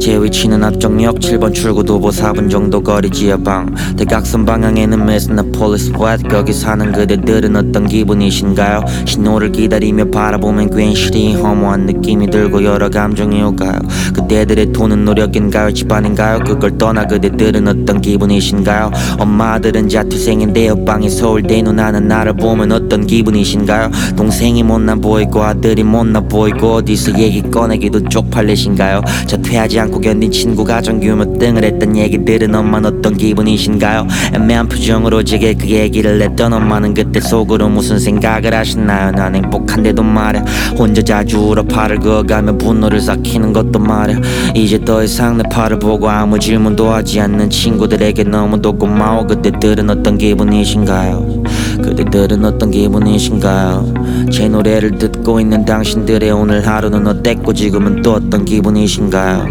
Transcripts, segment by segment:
제 위치는 앞정역 7번 출구 도보 4분 정도 거리 지하방 대각선 방향에는 메스나폴리스 웨트 거기 사는 그대들은 어떤 기분이신가요? 신호를 기다리며 바라보면 괜시리 허무한 느낌이 들고 여러 감정이 오가요. 그대들의 돈은 노력인가요? 집안인가요? 그걸 떠나 그대들은 어떤 기분이신가요? 엄마들은 자투생인데 옆방이 서울대 누나는 나를 보면 어떤 기분이신가요? 동생이 못나 보이고 아들이 못나 보이고 어디서 얘기 꺼내기도 쪽팔리신가요? 자퇴하지 않고 견딘 친구 가정 규모 등을 했던 얘기들은 엄마는 어떤 기분이신가요? 애매한 표정으로 제게 그 얘기를 했던 엄마는 그때 속으로 무슨 생각을 하시나요? 난 행복한데도 말야 혼자 자주 울어 팔을 그어가며 분노를 삭히는 것도 말야 이제 더 이상 내 팔을 보고 아무 질문도 하지 않는 친구들에게 너무도 고마워. 그때들은 어떤 기분이신가요? 그대들은 어떤 기분이신가요? 제 노래를 듣고 있는 당신들의 오늘 하루는 어땠고 지금은 또 어떤 기분이신가요?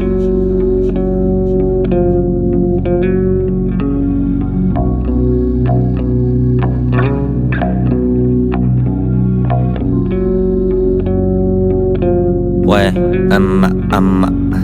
왜 엄마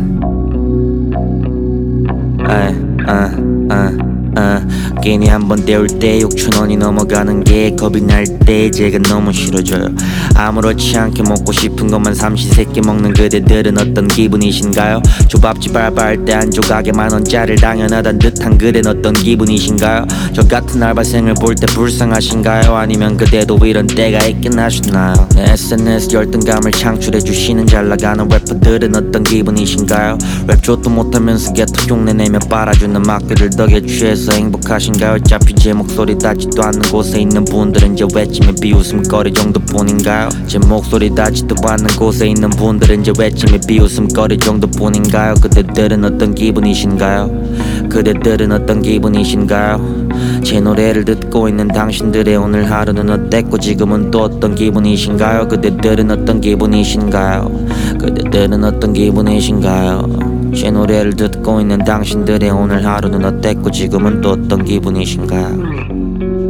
괜히 한번 때울 때 6,000원이 넘어가는 게 겁이 날 때 제가 너무 싫어져요. 아무렇지 않게 먹고 싶은 것만 삼시세끼 먹는 그대들은 어떤 기분이신가요? 조밥집 알바할 때 한 조각에 10,000원짜리를 당연하단 듯한 그댄 어떤 기분이신가요? 저 같은 알바생을 볼 때 불쌍하신가요? 아니면 그대도 이런 때가 있긴 하시나요? 내 SNS 열등감을 창출해주시는 잘나가는 래퍼들은 어떤 기분이신가요? 랩조도 못하면서 게토 흉내내며 빨아주는 막들을 덕에 취해서 행복하신가요? 어차피 제 목소리 닿지도 않는 곳에 있는 분들은 이제 외침에 비웃음거리 정도뿐인가요? 제 목소리 닿지도 않는 곳에 있는 분들은 이제 외침에 비웃음거리 정도뿐인가요? 그대들은 어떤 기분이신가요? 그대들은 어떤 기분이신가요? 제 노래를 듣고 있는 당신들의 오늘 하루는 어땠고 지금은 또 어떤 기분이신가요? 그대들은 어떤 기분이신가요? 그대들은 어떤 기분이신가요? 제 노래를 듣고 있는 당신들의 오늘 하루는 어땠고 지금은 또 어떤 기분이신가요?